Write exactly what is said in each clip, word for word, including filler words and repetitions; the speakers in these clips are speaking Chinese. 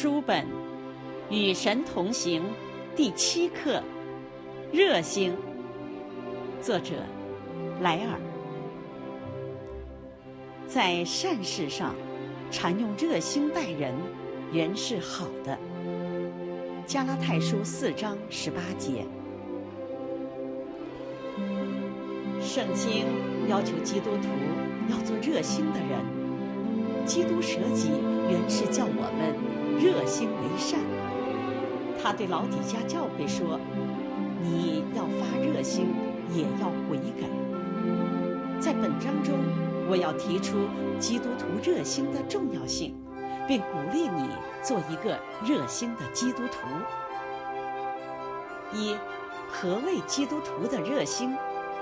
书本《与神同行》第七课：热心。作者莱尔。在善事上，常用热心待人，原是好的。加拉太书四章十八节。圣经要求基督徒要做热心的人。基督舍己原是叫我们热心为善。他对老底嘉教会说，你要发热心，也要悔改。在本章中，我要提出基督徒热心的重要性，并鼓励你做一个热心的基督徒。一、何谓基督徒的热心？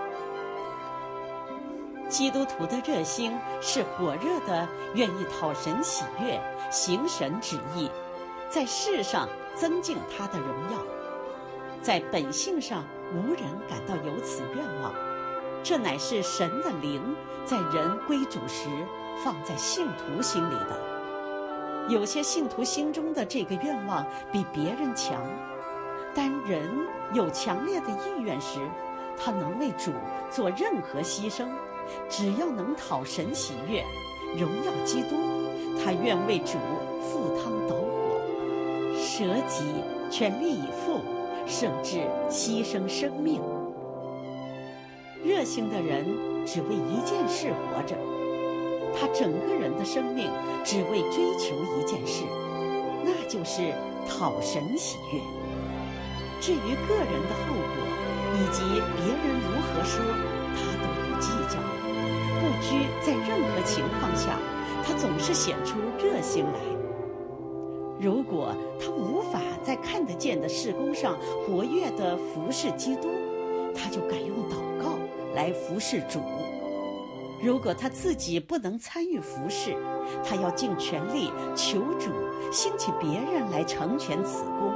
基督徒的热心是火热的，愿意讨神喜悦，行神旨意，在世上增进他的荣耀。在本性上无人感到有此愿望，这乃是神的灵在人归主时放在信徒心里的。有些信徒心中的这个愿望比别人强，但人有强烈的意愿时，他能为主做任何牺牲。只要能讨神喜悦，荣耀基督，他愿为主赴汤蹈火，舍己，全力以赴，甚至牺牲生命。热心的人只为一件事活着，他整个人的生命只为追求一件事，那就是讨神喜悦。至于个人的后果以及别人如何说，他都不计较。不拘在任何情况下，他总是显出热心来。如果他无法在看得见的事工上活跃地服侍基督，他就改用祷告来服侍主。如果他自己不能参与服侍，他要尽全力求主兴起别人来成全此工。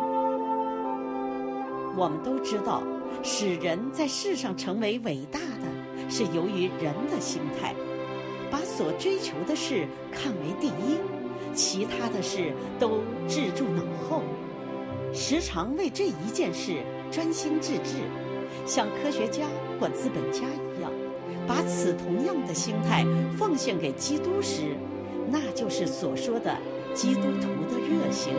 我们都知道，使人在世上成为伟大的是由于人的心态，把所追求的事看为第一，其他的事都置诸脑后，时常为这一件事专心致志，像科学家或资本家一样，把此同样的心态奉献给基督时，那就是所说的基督徒的热心。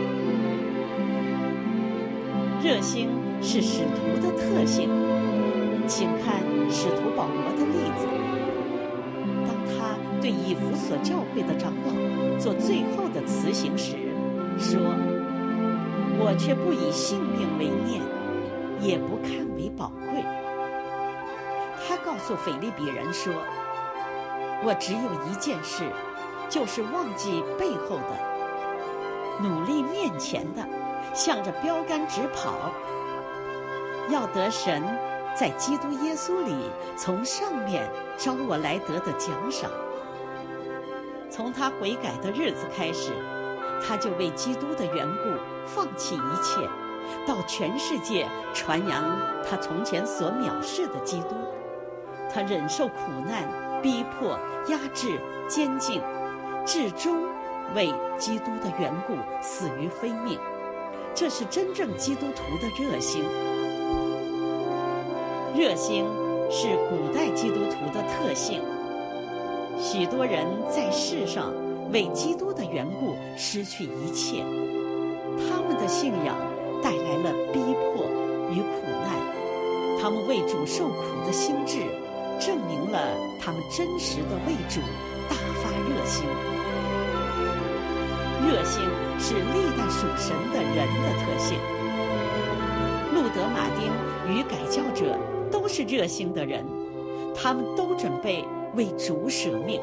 热心是使徒的特性，请看使徒保罗的例子。当他对以弗所教会的长老做最后的辞行时，说：我却不以性命为念，也不看为宝贵。他告诉腓立比人说：我只有一件事，就是忘记背后的，努力面前的，向着标杆直跑，要得神在基督耶稣里从上面招我来得的奖赏。从他悔改的日子开始，他就为基督的缘故放弃一切，到全世界传扬他从前所藐视的基督。他忍受苦难、逼迫、压制、监禁，至终为基督的缘故死于非命。这是真正基督徒的热心。热心是古代基督徒的特性。许多人在世上为基督的缘故失去一切，他们的信仰带来了逼迫与苦难，他们为主受苦的心志证明了他们真实的为主大发热心。热心是历代属神的人的特性。路德、马丁与改教者都是热心的人，他们都准备为主舍命。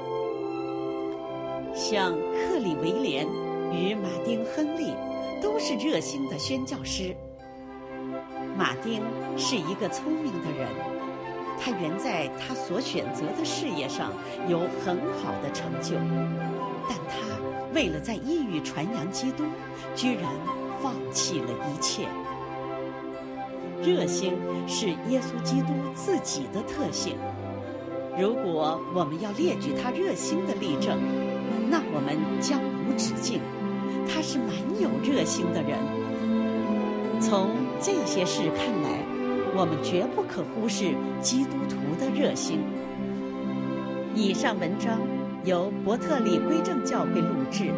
像克里维廉与马丁·亨利都是热心的宣教师。马丁是一个聪明的人，他原在他所选择的事业上有很好的成就，但他为了在异域传扬基督，居然放弃了一切。热心是耶稣基督自己的特性。如果我们要列举他热心的例证，那我们将无止境。 他是蛮有热心的人。从这些事看来，我们绝不可忽视基督徒的热心。以上文章由伯特利归正教会录制，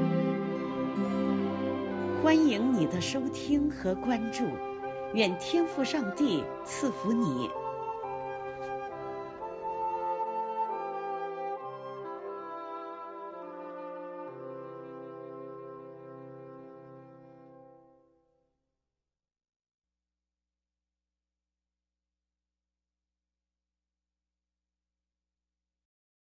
欢迎你的收听和关注，愿天父上帝赐福你。